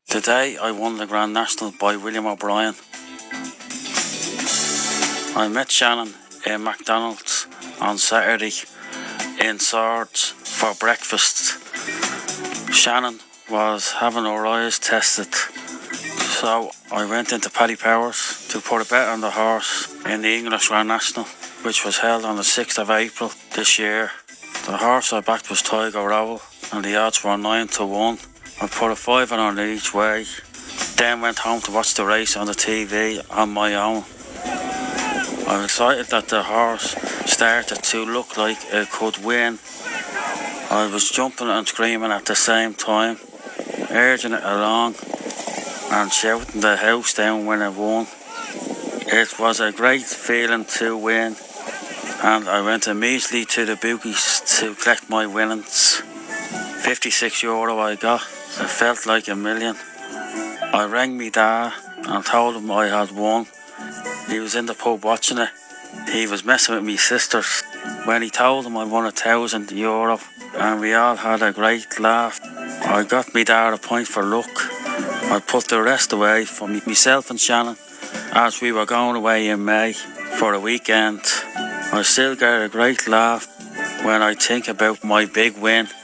Today I won the Grand National by William O'Brien. I met Shannon in McDonald's on Saturday in Swords for breakfast. Shannon was having her eyes tested, so I went into Paddy Powers to put a bet on the horse in the English Grand National, which was held on the 6th of April this year. The horse I backed was Tiger Roll and the odds were 9-1. I put a fiver on each way, then went home to watch the race on the TV on my own. I was excited that the horse started to look like it could win. I was jumping and screaming at the same time, urging it along and shouting the house down when it won. It was a great feeling to win, and I went immediately to the bookies to collect my winnings. €56 I got. It felt like $1 million. I rang me dad and told him I had won. He was in the pub watching it. He was messing with me sisters when he told him I won €1,000, and we all had a great laugh. I got me dad a pint for luck. I put the rest away for myself and Shannon as we were going away in May for a weekend. I still get a great laugh when I think about my big win.